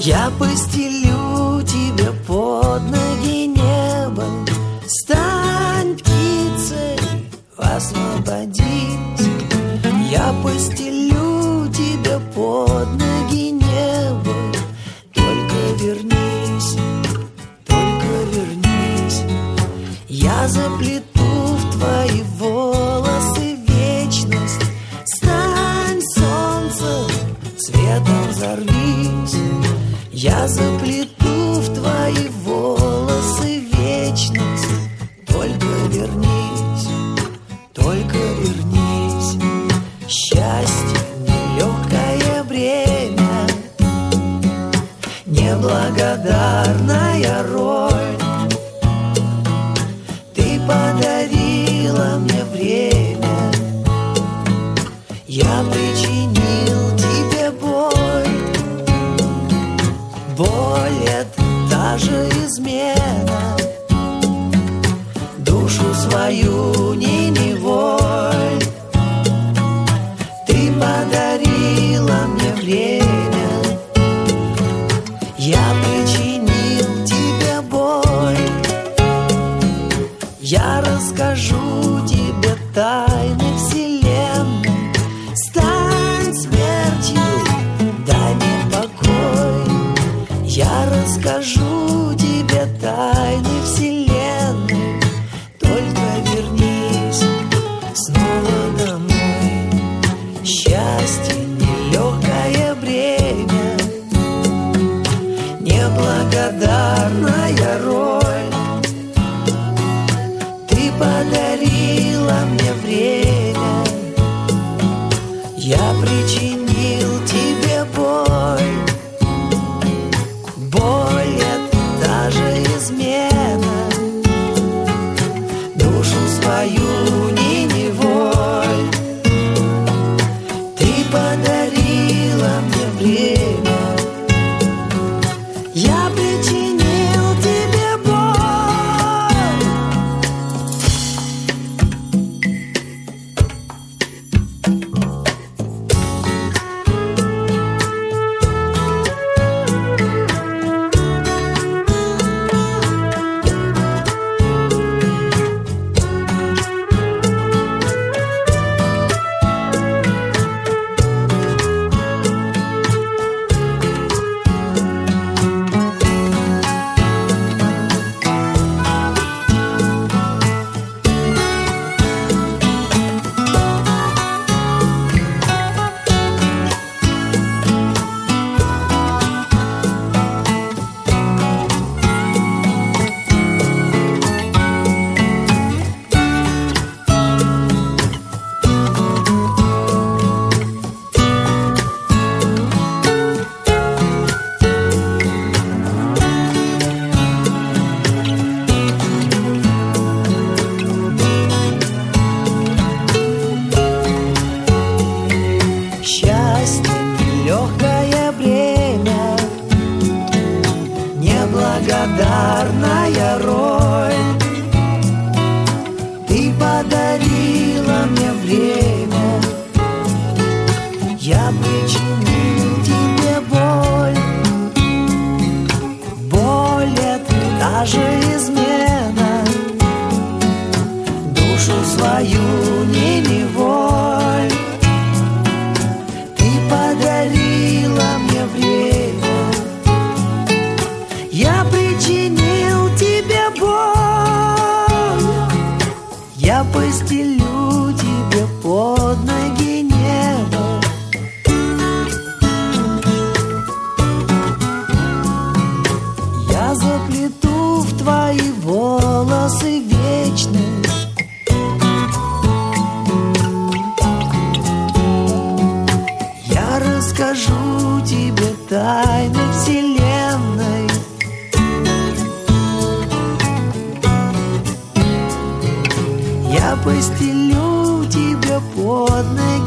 Я постелю тебе под ноги небо. Стань птицей, освободись. Я постелю тебе под ноги небо. Только вернись, только вернись. Я заплету в твои волосы вечность. Стань солнцем, светом взорвись. Я заплету в твои волосы вечность. Только вернись, только вернись. Счастье нелегкое бремя, неблагодарная роль. Ты подарила мне время, я причинил тебе боль. Боль — это та же измена, душу свою не неволь. Ты подарила мне время, я причинил тебе боль. Я расскажу тебе тайны вселенной. Стань смертью, дай мне покой. Я расскажу тебе тайны вселенной. Только вернись снова домой. Счастье нелегкое бремя, неблагодарная роль. Ты подарила мне время, я причинил тебе боль. Боль — это та же измена, душу свою не неволь. Ты подарила мне время, я причинил тебе боль. Счастье нелегкое бремя, неблагодарная роль. Ты подарила мне время, я причинил тебе боль. Боль — это та же измена, душу свою не неволь. Ты подарила мне время, я причинил тебе боль. Я постелю тебе под ноги небо. Я заплету в твои волосы вечность. Я расскажу тебе тайны вселенной. Я постелю тебе под ноги